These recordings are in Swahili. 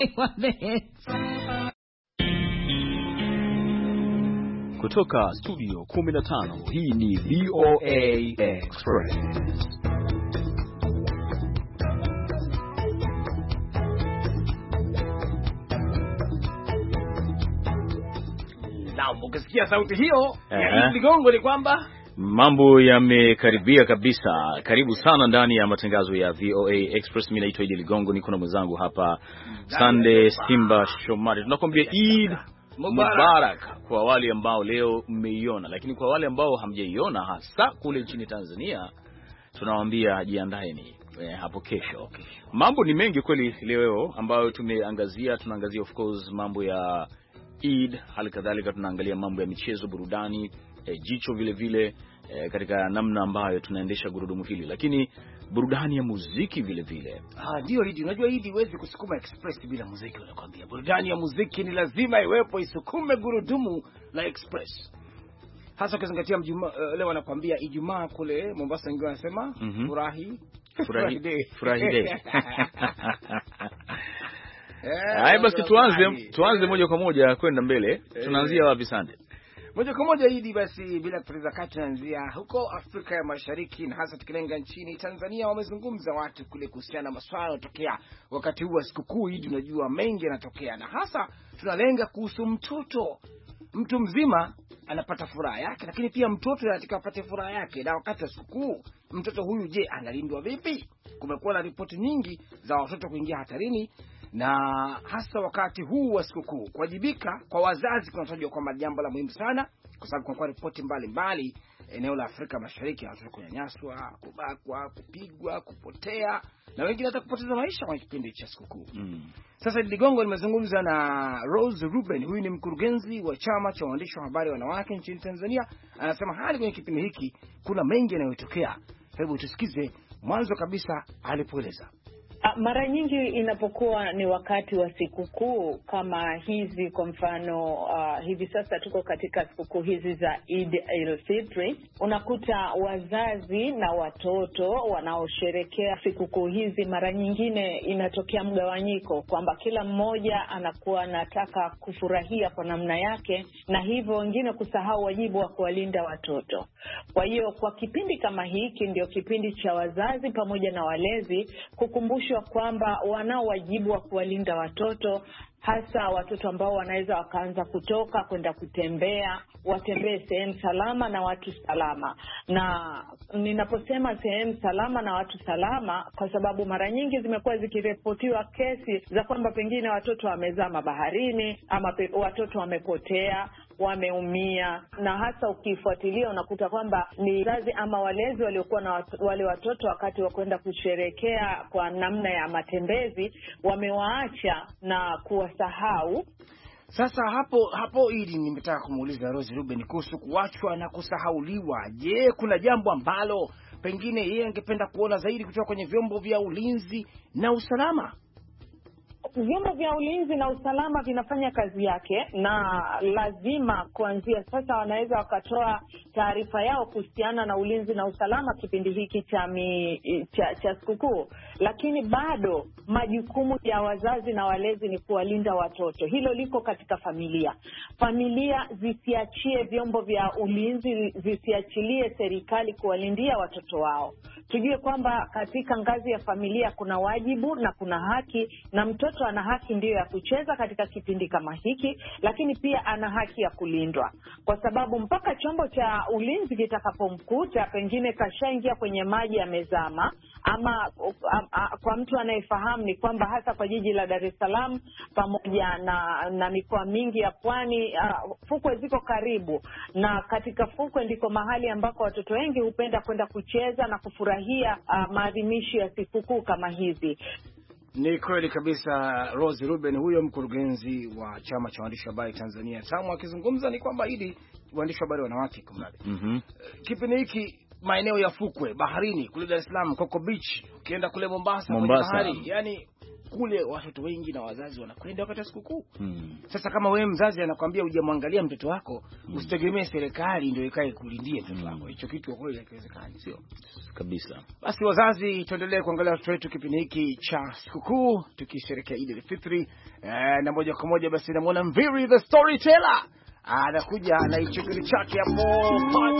Kutoka studio 15, hii ni VOA Express. Na ukisikia sauti hiyo ya Idi Ligongo ni kwamba mambo yamekaribia kabisa. Karibu sana ndani ya matangazo ya VOA Express. Mimi naitwa Idi Ligongo, niko na mwenzangu hapa Sunday Simba Shomari. Tunakwambia Eid Mubarak kwa wale ambao leo mmeiona, lakini kwa wale ambao hamjaiona hasa kule nchini Tanzania tunawaambia jiandaeni hapo kesho. Mambo ni mengi kweli leo ambayo tunaangazia of course mambo ya Eid, halikadhalika tunaangalia mambo ya michezo, burudani, jicho vile vile katika namna ambayo tunaendesha gurudumu hili, lakini burudani ya muziki vile vile. Ndio Idi, unajua Idi huwezi kusukuma express bila muziki, unakwambia. Burudani ya muziki ni lazima iwepo, isukume gurudumu la express. Hasa ukizingatia leo wanakuambia Ijumaa kule Mombasa, wengine wanasema furahi day. Hai, basi tuanze moja kwa moja kwenda mbele. Tunaanzia wapi Sande? Moja kwa moja Idi, basi bila kupoteza wakati tunaanzia huko Afrika ya Mashariki, na hasa tukilenga nchini Tanzania. Wamezungumza watu kule kuhusiana na masuala yanayotokea wakati huu wa sikukuu. Idi, unajua mengi yanatokea, na hasa tunalenga kuhusu mtoto. Mtu mzima anapata furaha yake, lakini pia mtoto anataka apate furaha yake. Na wakati wa sikukuu mtoto huyu, je, analindwa vipi? Kumekuwa na ripoti nyingi za watoto kuingia hatarini, na hasa wakati huu wa sikukuu. Kuwajibika kwa wazazi kunatajwa kwamba jambo la muhimu sana, kwa sababu kuna ripoti mbalimbali eneo la Afrika Mashariki, watoto kunyanyaswa, kubakwa, kupigwa, kupotea, na wengine hata kupoteza maisha kwa kipindi cha sikukuu. Sasa Ligongo nimezungumza na Rose Ruben, huyu ni mkurugenzi wa chama cha waandishi wa habari wanawake nchini Tanzania. Anasema hali kwenye kipindi hiki kuna mengi yanayotokea. Hebu tusikize mwanzo kabisa alipoeleza. Mara nyingi inapokuwa ni wakati wa sikukuu kama hizi, kwa mfano hivi sasa tuko katika sikukuu hizi za Eid al-Fitr, unakuta wazazi na watoto wanaosherekea sikukuu hizi, mara nyingine inatokea mgawanyiko kwamba kila mmoja anakuwa anataka kufurahia kwa namna yake, na hivyo wengine kusahau wajibu wa kuwalinda watoto. Kwa hiyo kwa kipindi kama hiki ndio kipindi cha wazazi pamoja na walezi kukumbusha kwamba wanao wajibu wa kuwalinda watoto, hasa watoto ambao wanaweza wakaanza kutoka kwenda kutembea, watembee sehemu salama na watu salama. Na ninaposema sehemu salama na watu salama, kwa sababu mara nyingi zimekuwa zikiripotiwa kesi za kwamba pengine watoto wamezama baharini, ama watoto wamepotea, wameumia, na hasa ukifuatilia unakuta kwamba ni wazazi ama walezi waliokuwa na wale watoto wakati wa kwenda kusherekea kwa namna ya matembezi wamewaacha na kuwasahau. Sasa hapo Idi, nimetaka kumuuliza Rose Ruben kuhusu kuachwa na kusahauliwa. Je, kuna jambo ambalo pengine yeye angependa kuona zaidi kutoka kwenye vyombo vya ulinzi na usalama? Vyombo vya ulinzi na usalama vinafanya kazi yake, na lazima kuanzia sasa wanaweza wakatoa taarifa yao kuhusiana na ulinzi na usalama kipindi hiki cha sikukuu. Lakini bado majukumu ya wazazi na walezi ni kuwalinda watoto. Hilo liko katika familia. Familia zisiachie vyombo vya ulinzi, zisiachilie serikali kuwalindia watoto wao. Tujue kwamba katika ngazi ya familia kuna wajibu na kuna haki, na mtoto ana haki ndiyo ya kucheza katika kipindi kama hiki, lakini pia ana haki ya kulindwa, kwa sababu mpaka chombo cha ulinzi kitakapomkuta pengine kashaingia kwenye maji yamezama, ama kwa mtu anayefahamu ni kwamba hasa kwa jiji la Dar es Salaam pamoja na mikoa mingi ya pwani, fukwe ziko karibu, na katika fukwe ndiko mahali ambako watoto wengi hupenda kwenda kucheza na kufurahia maadhimisho ya sikukuu kama hizi. Ni kweli kabisa. Rose Ruben huyo mkurugenzi wa chama cha waandishi wa habari Tanzania TAMU akizungumza ni kwamba hili waandishi wa habari wanawake kumradi. Kipindi hiki maeneo ya fukwe baharini kule Dar es Salaam, Coco Beach, ukienda kule Mombasa. Bahari, yani kule watoto wengi na wazazi wanakwenda wakati wa sikukuu. Sasa kama wewe mzazi anakuambia hujamwangalia mtoto wako, usitegemee serikali ndio ikae kulindie mtoto wako. Hicho kitu kwa kweli hakiwezekani, sio kabisa. Basi wazazi, tuendelee kuangalia watoto wetu kipindi hiki cha sikukuu tukisherehekea Eid al-Fitr. Na moja kwa moja basi namuona Mviri the Storyteller anakuja na hicho kitu chake hapo.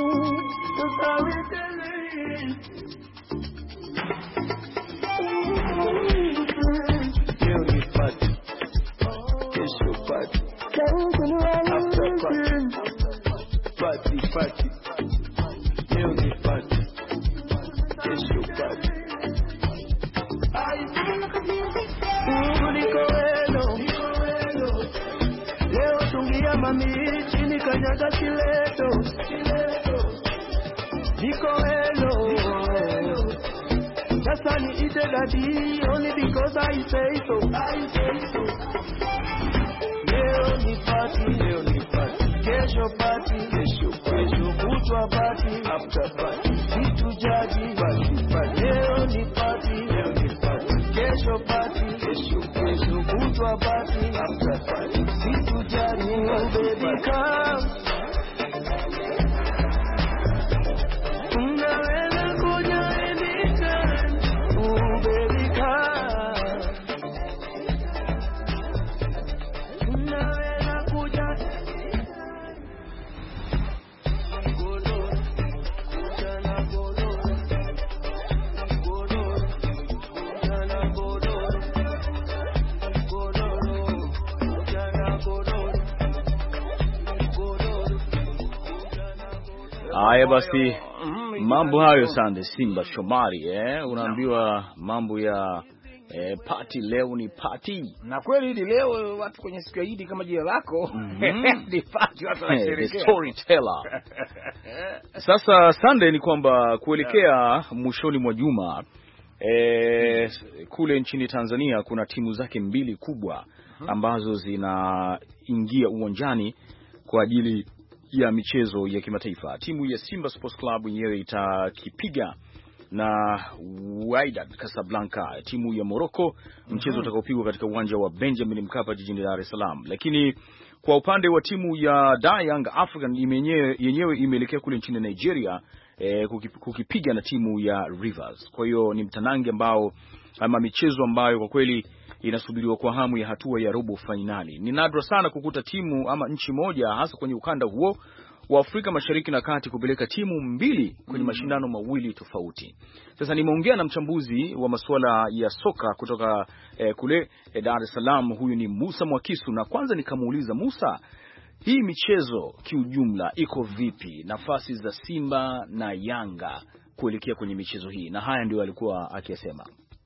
Kanyaga chileto, niko hello. That's why me eat the daddy only because I say so. Leo ni party, kesho party, kutwa party, after party, vitu jaji, leo ni party, kesho party, kutwa party, after party, vitu jaji, baby come. Haya basi, mambo hayo Sande Simba Shomari, unaambiwa mambo ya party. Leo ni party, na kweli hili leo watu kwenye siku ya Eid kama jina lako ni party, watu wanasherehekea. The Storyteller. Sasa Sunday ni kwamba kuelekea mwishoni mwa juma kule nchini Tanzania kuna timu zake mbili kubwa ambazo zinaingia uwanjani kwa ajili ya michezo ya kimataifa. Timu ya Simba Sports Club yenyewe itakipiga na Wydad Casablanca, timu ya Morocco, mchezo utakaopigwa katika uwanja wa Benjamin Mkapa jijini Dar es Salaam. Lakini kwa upande wa timu ya Young African yenyewe imeelekea kule nchini Nigeria kukipiga na timu ya Rivers. Kwa hiyo ni mtanange ambao ama michezo ambayo kwa kweli inasubiriwa kwa hamu ya hatua ya robo finali. Ni nadra sana kukuta timu ama nchi moja hasa kwenye ukanda huo wa Afrika Mashariki na Kati kupeleka timu mbili kwenye mashindano mawili tofauti. Sasa nimeongea na mchambuzi wa masuala ya soka kutoka kule Dar es Salaam, huyu ni Musa Mwakisu, na kwanza nikamuuliza Musa, hii michezo kiujumla iko vipi, nafasi za Simba na Yanga kuelekea kwenye michezo hii? Na haya ndio alikuwa akisema.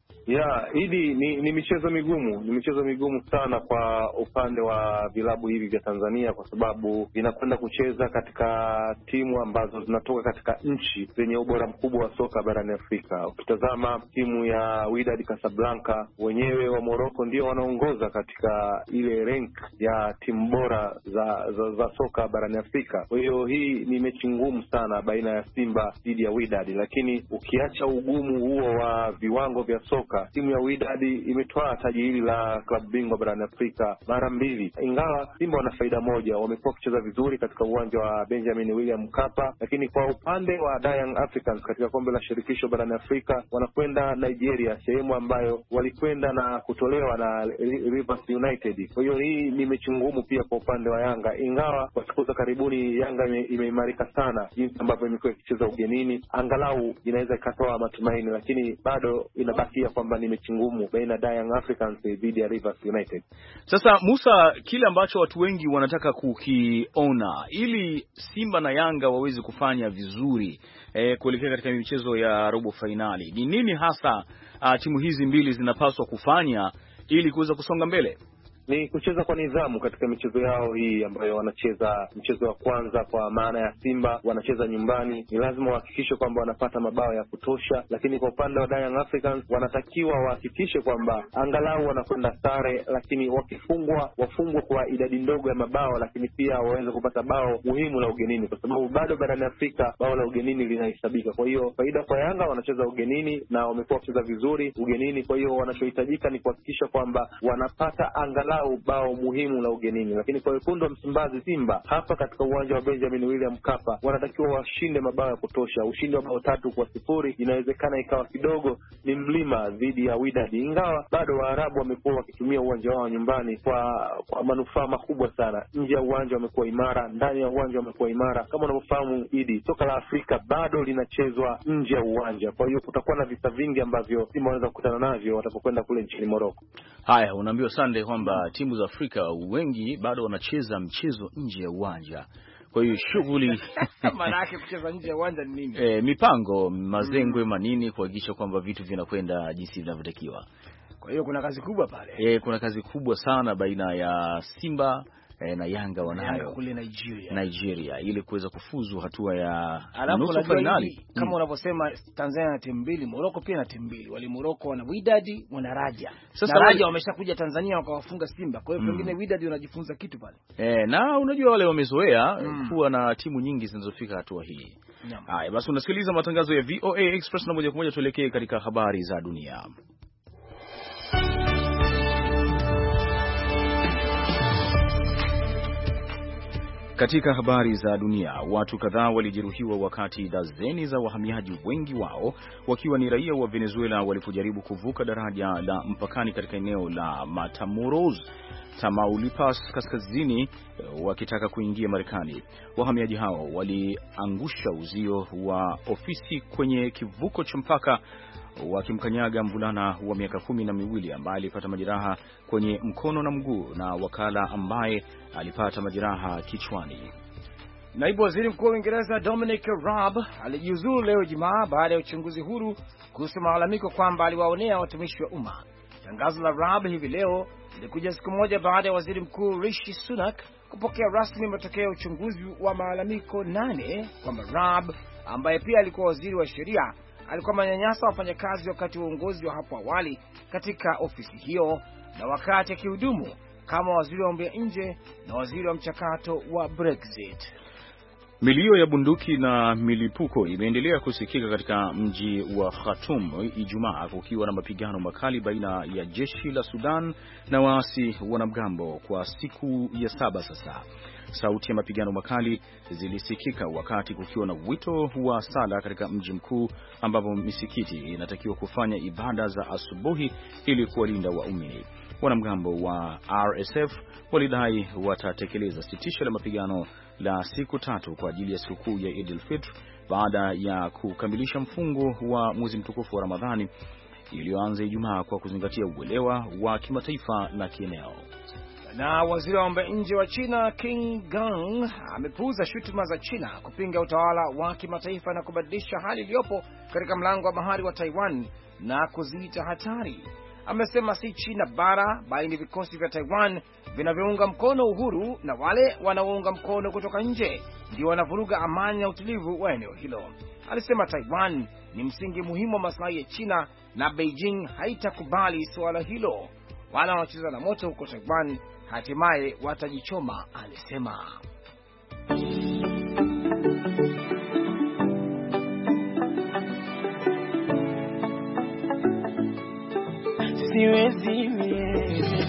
Hili ni michezo migumu, ni michezo migumu sana kwa upande wa vilabu hivi vya Tanzania, kwa sababu vinakwenda kucheza katika timu ambazo zinatoka katika nchi zenye ubora mkubwa wa soka barani Afrika. Ukitazama timu ya Wydad Casablanca wenyewe wa Morocco ndio wanaongoza katika ile rank ya timu bora za soka barani Afrika. Kwa hiyo hii ni mechi ngumu sana baina ya Simba dhidi ya Wydad, lakini ukiacha ugumu huo wa viwango vya soka, timu ya Wydad imetwaa taji hili la klabu bingwa barani Afrika mara mbili. Ingawa Simba wana faida moja, wamekuwa kucheza vizuri katika uwanja wa Benjamin William Mkapa, lakini kwa upande wa Young Africans katika kombe la shirikisho barani Afrika wanakwenda Nigeria, sehemu ambayo walikwenda na kutolewa na Rivers United. Kwa hiyo hii ni mechi ngumu pia kwa upande wa Yanga, ingawa kwa siku za karibuni Yanga imeimarika sana jinsi ambavyo imekuwa ikicheza ugenini, angalau inaweza ikatoa matumaini, lakini bado inabakia kwamba ni mechi ngumu baina ya Young Africans dhidi ya Rivers United. Sasa Musa, kile ambacho watu wengi wanataka kukiona ili Simba na Yanga waweze kufanya vizuri kuelekea katika michezo ya robo finali, ni nini hasa timu hizi mbili zinapaswa kufanya ili kuweza kusonga mbele? ni kucheza kwa nidhamu katika michezo yao hii ambayo wanacheza. Mchezo wa kwanza kwa maana ya Simba wanacheza nyumbani, ni lazima wahakikishe kwamba wanapata mabao ya kutosha, lakini kwa upande wa Young Africans wanatakiwa wahakikishe kwamba angalau wanakwenda sare, lakini wafungwe kwa idadi ndogo ya mabao, lakini pia waweze kupata bao muhimu la ugenini, kwa sababu bado barani Afrika bao la ugenini linahesabika. Kwa hiyo faida kwa Yanga, wanacheza ugenini na wamekuwa wakicheza vizuri ugenini. Kwa hiyo wanachohitajika ni kuhakikisha kwamba wanapata angalau bao muhimu la ugenini. Lakini kwa wekundu wa Msimbazi Simba, hapa katika uwanja wa Benjamin William Mkapa, wanatakiwa washinde mabao ya kutosha. Ushindi wa bao 3-0 inawezekana ikawa kidogo ni mlima dhidi ya Wydad, ingawa bado Waarabu wamekuwa wakitumia uwanja wao nyumbani kwa manufaa makubwa sana. Nje ya uwanja wamekuwa imara, ndani ya uwanja wamekuwa imara. Kama unavyofahamu Idi, soka la Afrika bado linachezwa nje ya uwanja. Kwa hiyo kutakuwa na visa vingi ambavyo Simba wanaweza kukutana navyo watapokwenda kule nchini Morocco. Haya, unaambiwa Sunday kwamba timu za Afrika wengi bado wanacheza mchezo nje ya uwanja. Kwa hiyo shughuli maana yake kucheza nje ya uwanja ni nini? Mipango, mazengwe, manini kuhakikisha kwamba vitu vinakwenda jinsi vinavyotakiwa. Kwa hiyo kuna kazi kubwa pale. Kuna kazi kubwa sana baina ya Simba na Yanga wanayo kule Nigeria ili kuweza kufuzu hatua ya nusu finali. Kama unavyosema Tanzania na timu mbili, Morocco pia na timu mbili. Wale Morocco wana Wydad, wana Raja. Sasa Raja wameshakuja Tanzania wakawafunga Simba. Kwa hiyo pengine Wydad wanajifunza kitu pale. Na unajua wale wamezoea kuwa na timu nyingi zinazofika hatua hii. Haya, basi unasikiliza matangazo ya VOA Express na moja kwa moja tuelekee katika habari za dunia. Katika habari za dunia, watu kadhaa walijeruhiwa wakati dazeni za wahamiaji, wengi wao wakiwa ni raia wa Venezuela, walipojaribu kuvuka daraja la mpakani katika eneo la Matamoros, Tamaulipas kaskazini, wakitaka kuingia Marekani. Wahamiaji hao waliangusha uzio wa ofisi kwenye kivuko cha mpaka, wakimkanyaga mvulana wa miaka 12 ambaye alipata majeraha kwenye mkono na mguu, na wakala ambaye alipata majeraha kichwani. Naibu Waziri Mkuu wa Uingereza Dominic Raab alijiuzulu leo Ijumaa baada ya uchunguzi huru kuhusu malalamiko kwamba aliwaonea watumishi wa umma. Tangazo la Raab hivi leo lilikuja siku moja baada ya Waziri Mkuu Rishi Sunak kupokea rasmi matokeo ya uchunguzi wa malalamiko 8 kwamba Raab, ambaye pia alikuwa waziri wa sheria, alikuwa manyanyasa wafanyakazi wakati wa uongozi wa hapo awali katika ofisi hiyo na wakati akihudumu kama waziri wa mambo ya nje na waziri wa mchakato wa Brexit. Milio ya bunduki na milipuko imeendelea kusikika katika mji wa Khartoum Ijumaa, kukiwa na mapigano makali baina ya jeshi la Sudan na waasi wanamgambo kwa siku ya 7 sasa. Sauti ya mapigano makali zilisikika wakati kukiwa na wito wa sala katika mji mkuu, ambapo misikiti inatakiwa kufanya ibada za asubuhi ili kuwalinda waumini. Wanamgambo wa RSF walidai watatekeleza sitisho la mapigano la siku 3 kwa ajili ya sikukuu ya Eid al-Fitr baada ya kukamilisha mfungo wa mwezi mtukufu wa Ramadhani iliyoanza Ijumaa kwa kuzingatia uelewa wa kimataifa na kieneo. Na waziri wa mambo ya nje wa China Qin Gang amepuuza shutuma za China kupinga utawala wa kimataifa na kubadilisha hali iliyopo katika mlango wa bahari wa Taiwan na kuziita hatari. Amesema si China bara bali ni vikosi vya Taiwan vinavyounga mkono uhuru na wale wanaounga mkono kutoka nje ndio wanavuruga amani na utulivu wa eneo hilo. Alisema Taiwan ni msingi muhimu wa maslahi ya China na Beijing haitakubali suala hilo. Wala wanaocheza na moto huko Taiwan hatimaye watajichoma, alisema. Siwezi mie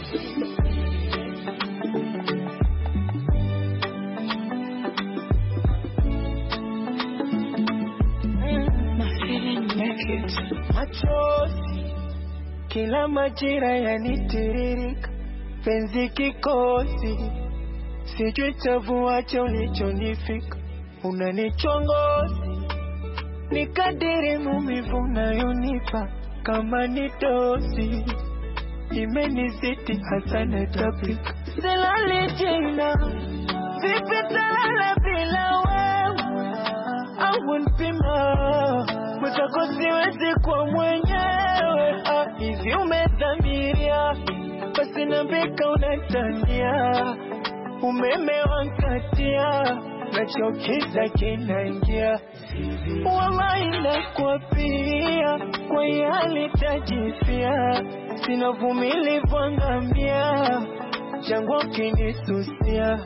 machozi kila majira yanitiririka, penzi kikosi, sijui tavuacha ulichonifika, unanichongozi, nikadiri maumivu unayonipa kama ni dosi, imenizidi hasa natapika, silali jina, sipitalala bila wewe, au npima, mwezako siwezi kwa mwenyewe, hizi umedhamiria, basi sina beka unatania, umeme wankatia, nachokiza kinaingia. Wallahi nakwapia, kwa yale tajifia, sina vumilivu angamia, changu kinisusia.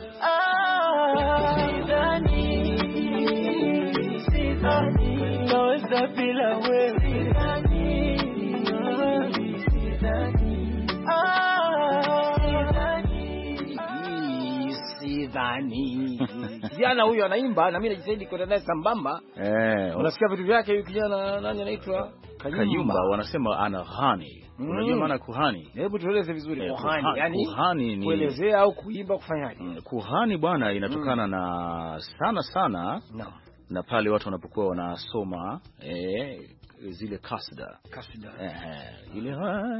Sidhani naweza bila wewe. Sidhani. Kijana huyo anaimba na mimi najitahidi kwenda naye sambamba. Unasikia vitu vyake huyu kijana, nani anaitwa? Kayumba. Wanasema ana ghani. Unajua maana kuhani? Hebu tueleze vizuri kuhani. Yani kuhani ni kuelezea au kuimba kufanyaje? Kuhani bwana inatokana na sana na pale watu wanapokuwa wanasoma zile kasida. Ile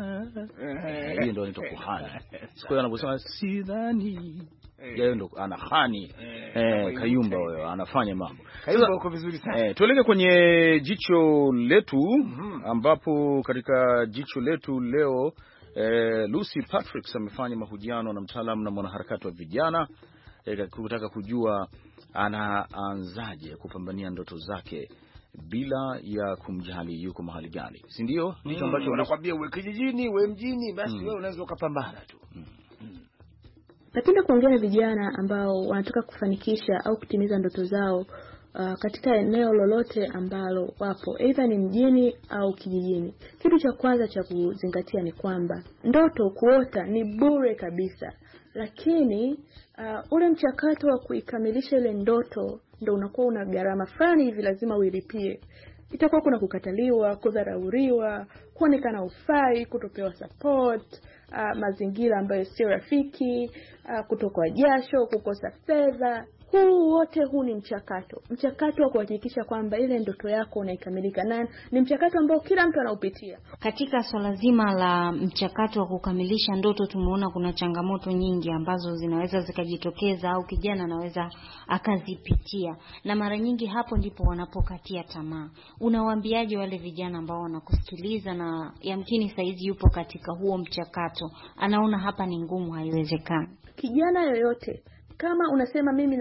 hiyo ndio inaitwa kuhani. Siku anaposema sidhani yeye ndo anahani. Kayumba huyo anafanya mambo. Kayumba uko vizuri sana. Tuelekee kwenye jicho letu ambapo katika jicho letu leo Lucy Patrick amefanya mahojiano na mtaalamu na mwanaharakati wa vijana kutaka kujua anaanzaje kupambania ndoto zake bila ya kumjali yuko mahali gani, si ndio? Kitu ambacho unakwambia uwe kijijini uwe mjini, basi wewe unaweza ukapambana tu. Napenda kuongea na vijana ambao wanataka kufanikisha au kutimiza ndoto zao katika eneo lolote ambalo wapo, aidha ni mjini au kijijini. Kitu cha kwanza cha kuzingatia ni kwamba ndoto kuota ni bure kabisa, lakini ule mchakato wa kuikamilisha ile ndoto ndio unakuwa una gharama fulani hivi, lazima uilipie. Itakuwa kuna kukataliwa, kudharauriwa, kuonekana ufai, kutopewa support, mazingira ambayo sio rafiki, kutokwa jasho, kukosa fedha. Huu ni mchakato wa kuhakikisha kwamba ile ndoto yako unaikamilika, na ni mchakato ambao kila mtu anaupitia. Katika swala zima la mchakato wa kukamilisha ndoto, tumeona kuna changamoto nyingi ambazo zinaweza zikajitokeza au kijana anaweza akazipitia, na mara nyingi hapo ndipo wanapokatia tamaa. Unawaambiaje wale vijana ambao wanakusikiliza na yamkini saizi yupo katika huo mchakato, anaona hapa ni ngumu, haiwezekani? Kijana yoyote, kama unasema mimi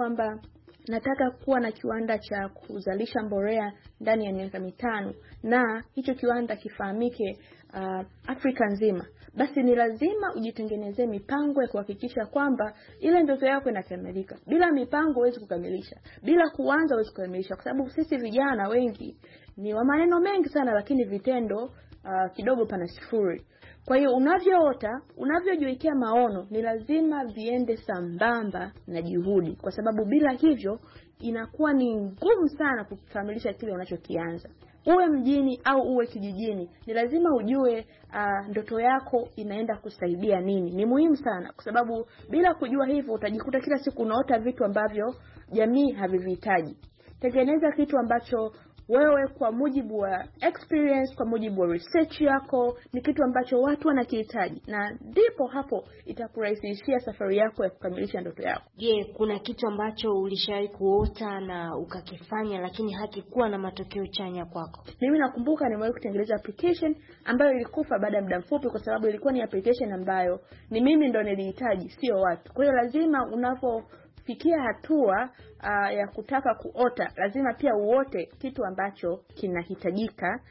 nataka kuwa na kiwanda cha kuzalisha mbolea ndani ya miaka 5 na hicho kiwanda kifahamike Afrika nzima, basi ni lazima ujitengenezee mipango ya kuhakikisha kwamba ile ndoto yako inakamilika. Bila mipango huwezi kukamilisha, bila kuanza huwezi kukamilisha, kwa sababu sisi vijana wengi ni wa maneno mengi sana, lakini vitendo kidogo pana sifuri. Kwa hiyo unavyoota, unavyojiwekea maono, ni lazima viende sambamba na juhudi, kwa sababu bila hivyo inakuwa ni ngumu sana kukamilisha kile unachokianza. Uwe mjini au uwe kijijini, ni lazima ujue ndoto yako inaenda kusaidia nini. Ni muhimu sana, kwa sababu bila kujua hivyo utajikuta kila siku unaota vitu ambavyo jamii havivihitaji. Tengeneza kitu ambacho wewe kwa mujibu wa experience, kwa mujibu wa research yako, ni kitu ambacho watu wanakihitaji, na ndipo hapo itakurahisishia safari yako ya kukamilisha ndoto yako. Je, kuna kitu ambacho ulishawahi kuota na ukakifanya lakini hakikuwa na matokeo chanya kwako? Mimi nakumbuka nimewahi kutengeneza application ambayo ilikufa baada ya muda mfupi, kwa sababu ilikuwa ni application ambayo ni mimi ndo nilihitaji, sio watu. Kwa hiyo lazima unapofikia hatua ya kutaka kuota, lazima pia uote kitu ambacho kinahitajika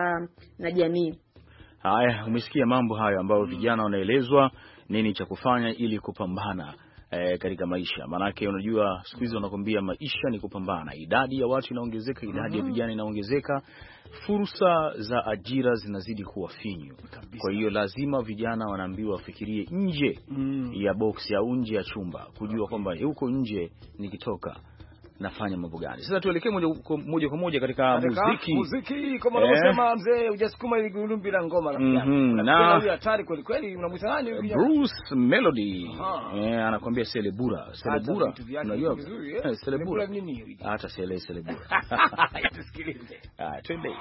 na jamii. Haya, umesikia mambo hayo ambayo vijana wanaelezwa nini cha kufanya ili kupambana katika maisha. Maanake unajua siku hizi wanakuambia maisha ni kupambana. Idadi ya watu inaongezeka, idadi ya vijana inaongezeka, fursa za ajira zinazidi kuwa finyu. Kwa hiyo lazima vijana wanaambiwa wafikirie nje ya box au nje ya chumba, kujua kwamba huko nje nikitoka nafanya mambo gani. Sasa tuelekee moja kwa moja katika muziki kama unavyosema mzee, hujasukuma ile gurudumu bila ngoma na huyu hatari kweli kweli. Unamwita nani huyu? Bruce Melody. Anakuambia Celebura. Unajua Celebura nini hiyo? Hata Celebura. Tusikilize. Twende.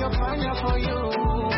nitafanya for you.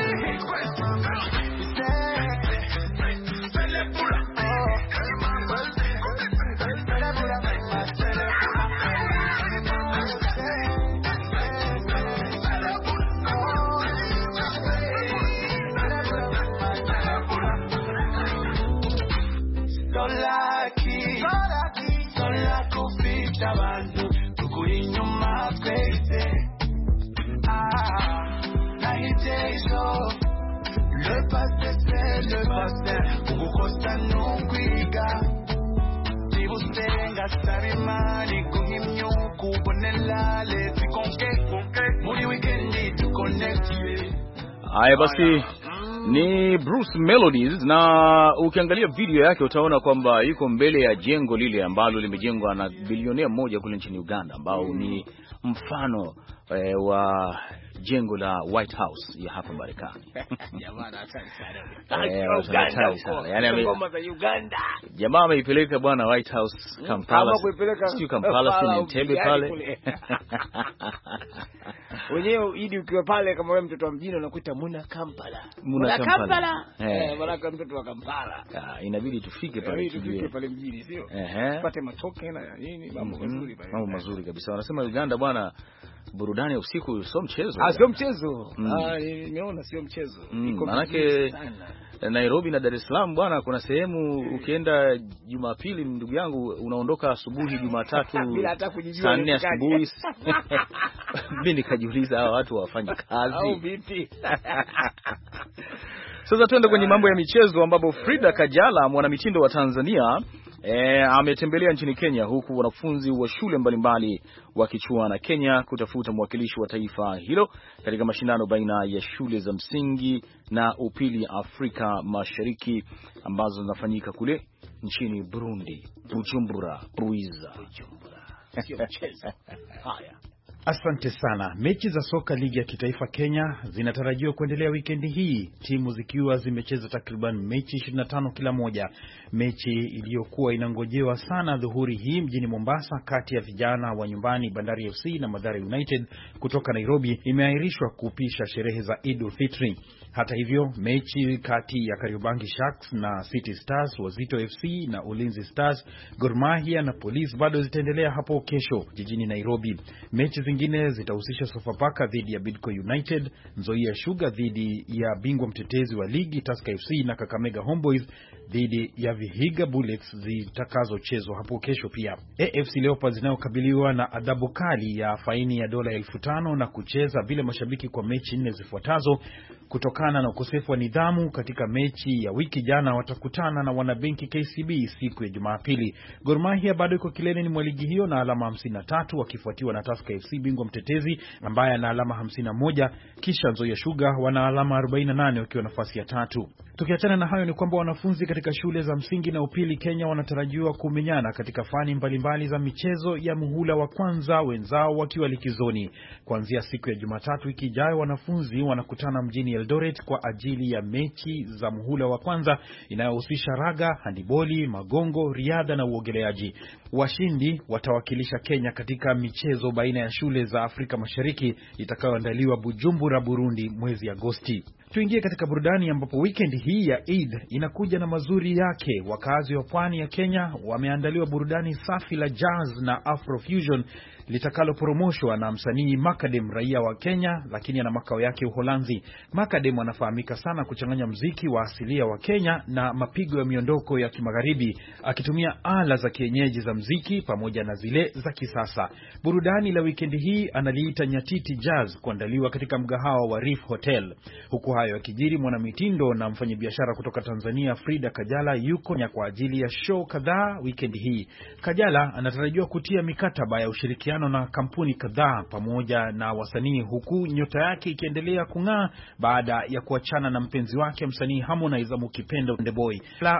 Haya basi, ni Bruce Melodies, na ukiangalia video yake utaona kwamba yuko mbele ya jengo lile ambalo limejengwa na bilionea mmoja kule nchini Uganda, ambao ni mfano wa jengo la White House ya hapa Marekani. Jamaa hatari sana. Yaani ngoma za Uganda. Jamaa ameipeleka bwana White House Kampala. Sio Kampala, ni Entebbe pale. Wenyewe Idi ukiwa pale kama wewe mtoto wa mjini unakuita Muna Kampala. Baraka mtoto wa Kampala. Inabidi tufike pale mjini, sio? Tupate matoke na nini, mambo mazuri pale. Mambo mazuri kabisa. Wanasema Uganda bwana, burudani ya usiku sio mchezo. Sio mchezo. Nimeona sio mchezo. Manake Nairobi na Dar es Salaam bwana, kuna sehemu ukienda Jumapili ndugu yangu unaondoka asubuhi Jumatatu bila hata kujijua saa 4 asubuhi. Mimi nikajiuliza hawa watu wafanye kazi au vipi? Sasa tuende kwenye mambo ya michezo, ambapo Frida Kajala, mwanamitindo wa Tanzania, ametembelea nchini Kenya, huku wanafunzi wa shule mbalimbali wakichuana Kenya kutafuta mwakilishi wa taifa hilo katika mashindano baina ya shule za msingi na upili Afrika Mashariki ambazo zinafanyika kule nchini Burundi, Bujumbura. Sio mchezo. Haya. Asante sana. Mechi za soka ligi ya kitaifa Kenya zinatarajiwa kuendelea wikendi hii, timu zikiwa zimecheza takriban mechi 25 kila moja. Mechi iliyokuwa inangojewa sana dhuhuri hii mjini Mombasa kati ya vijana wa nyumbani Bandari FC na Mathare United kutoka Nairobi imeahirishwa kupisha sherehe za Eid al-Fitr. Hata hivyo, mechi kati ya Kariobangi Sharks na City Stars, Wazito FC na Ulinzi Stars, Gor Mahia na Police bado zitaendelea hapo kesho jijini Nairobi. Mechi zingine zitahusisha Sofapaka dhidi ya Bidco United, Nzoia Sugar dhidi ya bingwa mtetezi wa ligi Tusker FC na Kakamega Homeboys dhidi ya Vihiga Bullets zitakazochezwa hapo kesho pia. AFC Leopards inayokabiliwa na adhabu kali ya faini ya $5,000 na kucheza bila mashabiki kwa mechi 4 zifuatazo kutokana na ukosefu wa nidhamu katika mechi ya wiki jana, watakutana na wanabenki KCB siku ya Jumapili. Gor Mahia bado iko kileleni mwa ligi hiyo na alama 53, wakifuatiwa na Tusker FC bingwa mtetezi ambaye ana alama 51, kisha Nzoia Sugar wana alama 48 wakiwa nafasi ya 3. Tukiachana na hayo ni kwamba wanafunzi katika shule za msingi na upili Kenya wanatarajiwa kumenyana katika fani mbalimbali za michezo ya muhula wa kwanza, wenzao wakiwa likizoni. Kuanzia siku ya Jumatatu wiki ijayo, wanafunzi wanakutana mjini Eldoret kwa ajili ya mechi za muhula wa kwanza inayohusisha raga, handiboli, magongo, riadha na uogeleaji. Washindi watawakilisha Kenya katika michezo baina ya shule za Afrika Mashariki itakayoandaliwa Bujumbura, Burundi mwezi Agosti. Tuingie katika burudani ambapo weekend hii ya Eid inakuja na mazuri yake. Wakazi wa pwani ya Kenya wameandaliwa burudani safi la jazz na Afrofusion litakalopromoshwa na msanii Makadem, raia wa Kenya lakini ana makao yake Uholanzi. Makadem anafahamika sana kuchanganya muziki wa asilia wa Kenya na mapigo ya miondoko ya kimagharibi, akitumia ala za kienyeji za muziki pamoja na zile za kisasa. Burudani la weekend hii analiita Nyatiti Jazz, kuandaliwa katika mgahawa wa Reef Hotel. Huku hayo yakijiri, mwanamitindo na mfanyabiashara kutoka Tanzania Frida Kajala yuko kwa ajili ya show kadhaa weekend hii. Kajala anatarajiwa kutia mikataba ya ushirikiano na kampuni kadhaa pamoja na wasanii, huku nyota yake ikiendelea kung'aa baada ya kuachana na mpenzi wake msanii Harmonize Mukipendo The Boy.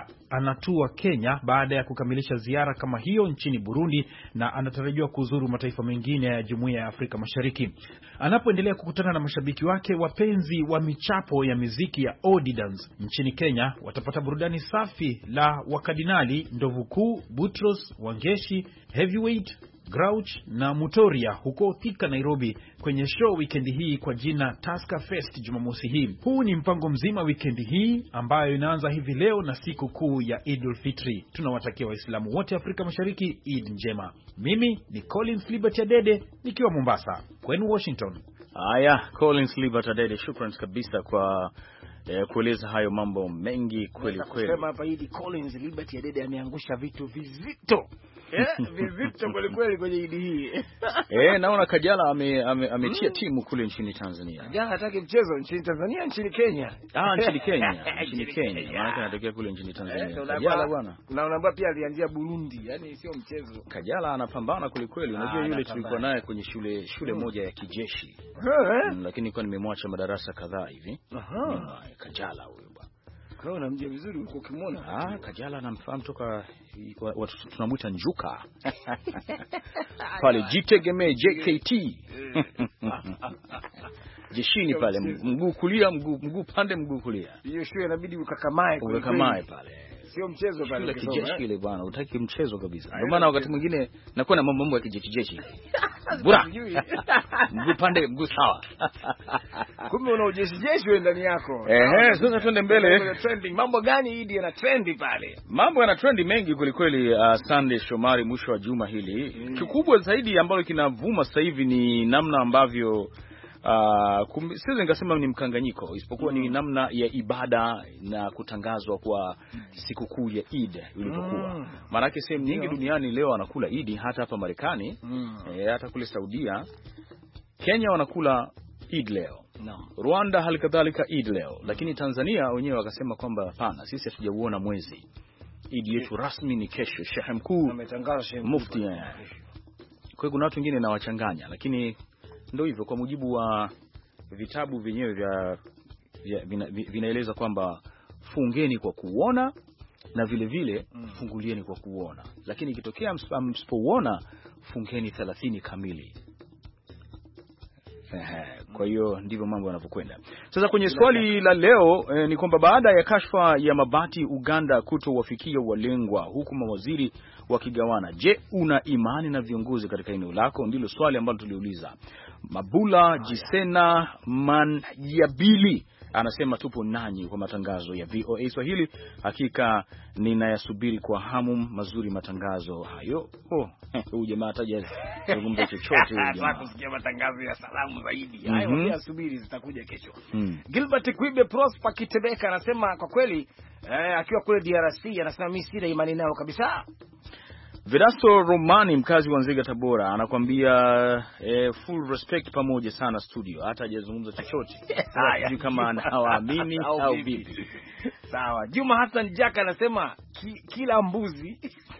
Anatua Kenya baada ya kukamilisha ziara kama hiyo nchini Burundi na anatarajiwa kuzuru mataifa mengine ya Jumuiya ya Afrika Mashariki. Anapoendelea kukutana na mashabiki wake, wapenzi wa michapo ya muziki ya Odi Dance nchini Kenya watapata burudani safi la Wakadinali, Ndovu Kuu, Butros, Wangeshi, Heavyweight, Grouch na Mutoria huko Thika, Nairobi kwenye show weekend hii kwa jina Tusker Fest Jumamosi hii. Huu ni mpango mzima weekend hii ambayo inaanza hivi leo na siku kuu ya Eid Fitri. Tunawatakia Waislamu wote Afrika Mashariki Eid njema. Mimi ni Collins Liberty Adede nikiwa Mombasa, kwenu Washington. Haya, Collins Liberty Adede, shukrani kabisa kwa kueleza hayo mambo mengi kweli kweli. Sema hapa hivi Collins Liberty Adede ameangusha vitu vizito. Vizito kweli kweli kwenye idi hii. Naona Kajala ametia timu kule nchini Tanzania. Kajala hataki mchezo nchini Tanzania, nchini Kenya. Nchini Kenya. Nchini Kenya. Maana anatokea kule nchini Tanzania. Kajala bwana. Naona pia alianzia Burundi. Yaani sio mchezo. Kajala anapambana kweli kweli. Unajua yule tulikuwa naye kwenye shule moja ya kijeshi. Lakini nilikuwa nimemwacha madarasa kadhaa hivi. Kajala huyo bwana. Kwa unamjua vizuri uko ukimwona. Kajala anamfahamu toka watu tunamuita Njuka. Pale Jitegemee JKT. Jeshini pale mguu kulia mguu pande mguu kulia. Hiyo shule inabidi ukakamae pale. Sio mchezo pale. Shule kijeshi ile bwana, utaki mchezo kabisa. Ndio maana wakati mwingine nakuwa na mambo ya kijeshi. Bura. Mguu pande mguu sawa. Kumbe una ujeshi wewe ndani yako. Sasa twende mbele. Trending. Mambo gani Idi yana trendi pale? Mambo yana trendi mengi kweli Sunday Shomari, mwisho wa juma hili. Kikubwa zaidi ambalo kinavuma sasa hivi ni namna ambavyo siwezi nikasema ni mkanganyiko, isipokuwa ni namna ya ibada na kutangazwa kwa sikukuu ya Eid ilipokuwa. Maana yake sehemu nyingi duniani leo wanakula Eid, hata hapa Marekani, hata kule Saudia, Kenya wanakula Eid leo. Rwanda halikadhalika Eid leo, lakini Tanzania wenyewe wakasema kwamba hapana, sisi hatujauona mwezi. Eid yetu rasmi ni kesho. Sheikh Mkuu ametangaza mufti. Kwa hiyo kuna watu wengine na wachanganya, lakini ndio hivyo, kwa mujibu wa vitabu vyenyewe vinaeleza kwamba fungeni kwa kuona na vile vile fungulieni kwa kuona, lakini ikitokea msipouona fungeni 30 kamili. Kwa hiyo ndivyo mambo yanavyokwenda. Sasa kwenye swali la leo ni kwamba baada ya kashfa ya mabati Uganda kutowafikia walengwa huku mawaziri wakigawana, je, una imani na viongozi katika eneo lako? Ndilo swali ambalo tuliuliza. Mabula Jisena Manjabili anasema tupo nanyi kwa matangazo ya VOA Swahili. Hakika ninayasubiri kwa hamu mazuri matangazo hayo. Huyu jamaa ataja kuzungumza chochote huyu jamaa. Kusikia matangazo ya salamu zaidi. Hayo pia subiri zitakuja kesho. Gilbert Kwibe Prosper Kitebeka anasema kwa kweli akiwa kule DRC anasema mimi sina imani nao kabisa. Vedasto Romani mkazi wa Nzega Tabora anakuambia full respect pamoja sana studio, hata hajazungumza chochote. Sijui kama anawaamini au vipi. Sawa. Juma Hassan Jaka anasema kila mbuzi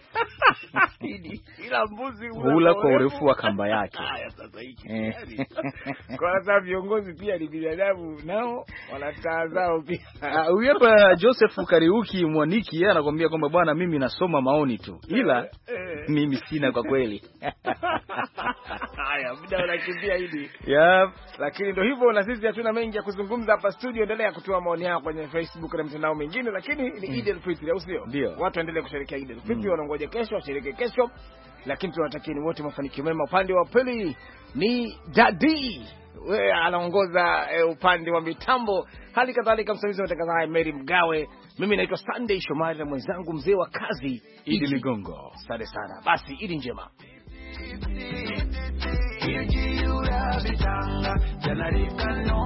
kila mbuzi hula kwa urefu wa kamba yake. Sasa hiki kwa sababu viongozi pia ni binadamu, nao wanataa zao pia. Huyu hapa Joseph Kariuki Mwaniki yeye anakuambia kwamba bwana, mimi nasoma maoni tu, ila mimi sina kwa kweli. Haya, muda unakimbia hivi. Yep. Lakini ndio hivyo, na sisi hatuna mengi ya kuzungumza hapa studio. Endelea kutoa maoni yako kwenye Facebook na mitandao mingine, lakini ni Eid al-Fitr, au sio? Watu endelee kusherehekea Eid al-Fitr, wanaongoja kesho washerehekee kesho. Lakini tunawatakia wote mafanikio mema. Upande wa pili ni Daddy, wewe anaongoza upande wa mitambo, hali kadhalika msimamizi wa matangazo haya Mary Mgawe. Mimi naitwa Sunday Shomari na mwenzangu mzee wa kazi Idi Ligongo. Asante sana. Basi Idi njema. Janarika no